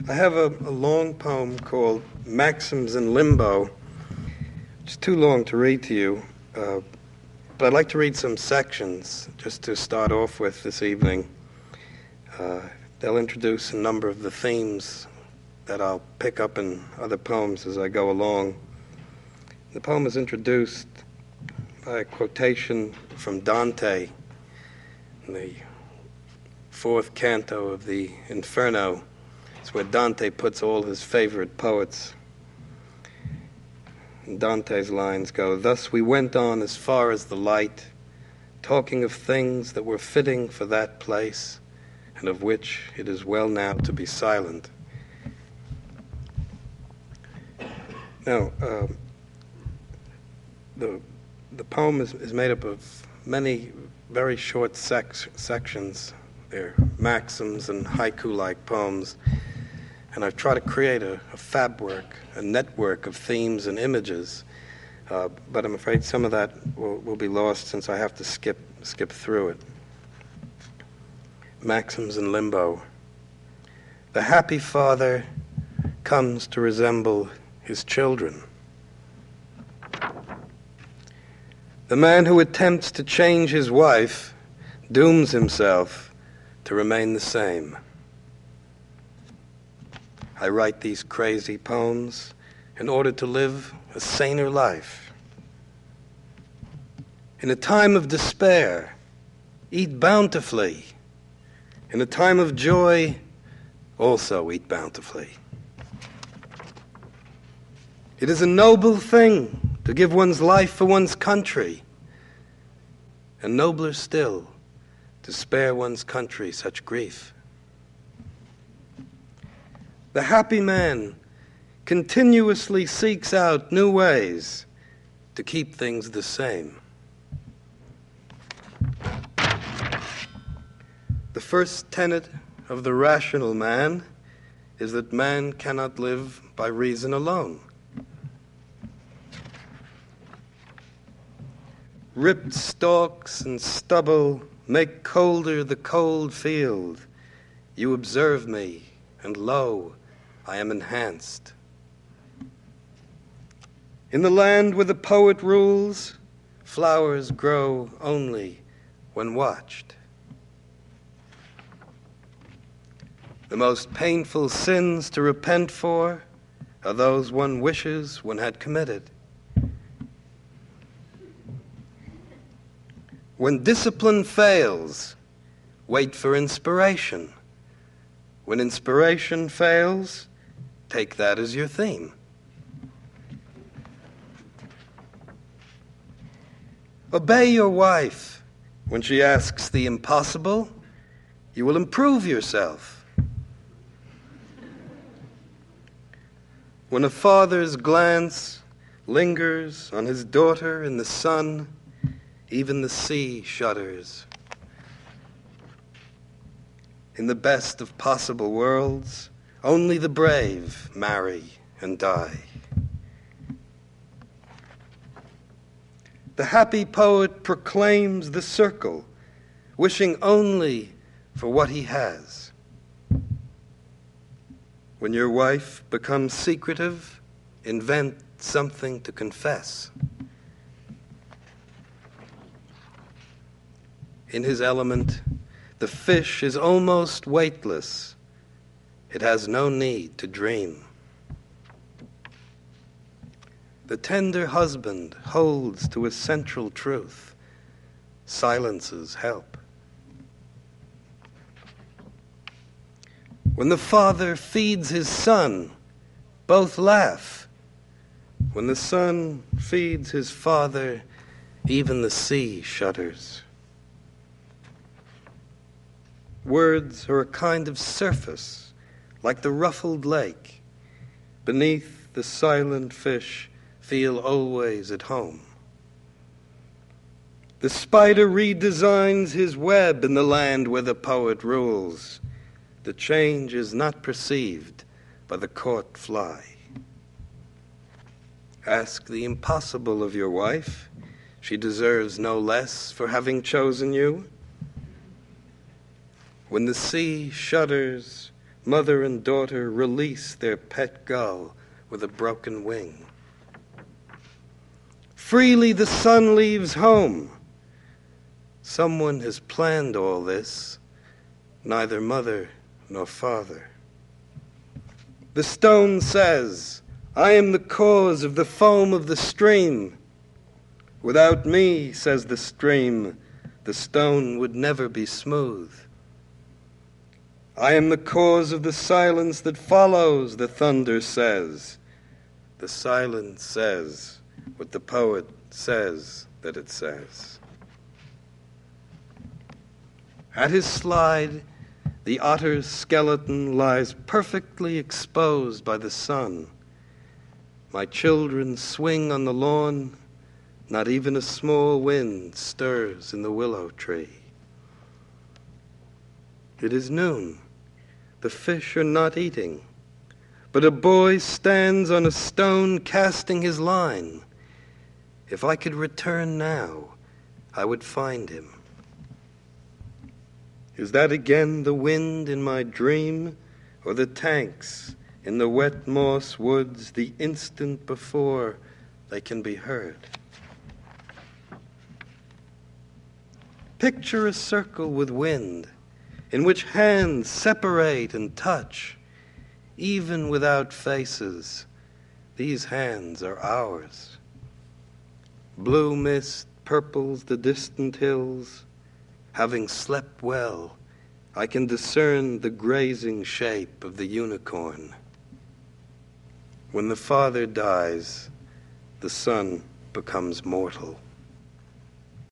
I have a long poem called Maxims in Limbo. It's too long to read to you, but I'd like to read some sections just to start off with this evening. They'll introduce a number of the themes that I'll pick up in other poems as I go along. The poem is introduced by a quotation from Dante in the fourth canto of the Inferno. It's where Dante puts all his favorite poets. And Dante's lines go, "Thus we went on as far as the light, talking of things that were fitting for that place, and of which it is well now to be silent." Now, the poem is made up of many very short sections. They're maxims and haiku-like poems. And I've tried to create a fabric, a network of themes and images, but I'm afraid some of that will be lost since I have to skip through it. Maxims in Limbo. The happy father comes to resemble his children. The man who attempts to change his wife dooms himself to remain the same. I write these crazy poems in order to live a saner life. In a time of despair, eat bountifully. In a time of joy, also eat bountifully. It is a noble thing to give one's life for one's country, and nobler still to spare one's country such grief. The happy man continuously seeks out new ways to keep things the same. The first tenet of the rational man is that man cannot live by reason alone. Ripped stalks and stubble make colder the cold field. You observe me, and lo, I am enhanced. In the land where the poet rules, flowers grow only when watched. The most painful sins to repent for are those one wishes one had committed. When discipline fails, wait for inspiration. When inspiration fails, take that as your theme. Obey your wife when she asks the impossible. You will improve yourself. When a father's glance lingers on his daughter in the sun, even the sea shudders. In the best of possible worlds, only the brave marry and die. The happy poet proclaims the circle, wishing only for what he has. When your wife becomes secretive, invent something to confess. In his element, the fish is almost weightless. It has no need to dream. The tender husband holds to a central truth. Silences help. When the father feeds his son, both laugh. When the son feeds his father, even the sea shudders. Words are a kind of surface, like the ruffled lake. Beneath the silent fish feel always at home. The spider redesigns his web in the land where the poet rules. The change is not perceived by the caught fly. Ask the impossible of your wife. She deserves no less for having chosen you. When the sea shudders, Mother and daughter release their pet gull with a broken wing. Freely the son leaves home. Someone has planned all this, neither mother nor father. The stone says, I am the cause of the foam of the stream. Without me, says the stream, the stone would never be smooth. I am the cause of the silence that follows, the thunder says. The silence says what the poet says that it says. At his slide, the otter's skeleton lies perfectly exposed by the sun. My children swing on the lawn. Not even a small wind stirs in the willow tree. It is noon. The fish are not eating, but a boy stands on a stone casting his line. If I could return now, I would find him. Is that again the wind in my dream, or the tanks in the wet moss woods the instant before they can be heard? Picture a circle with wind, in which hands separate and touch. Even without faces, these hands are ours. Blue mist purples the distant hills. Having slept well, I can discern the grazing shape of the unicorn. When the father dies, the son becomes mortal.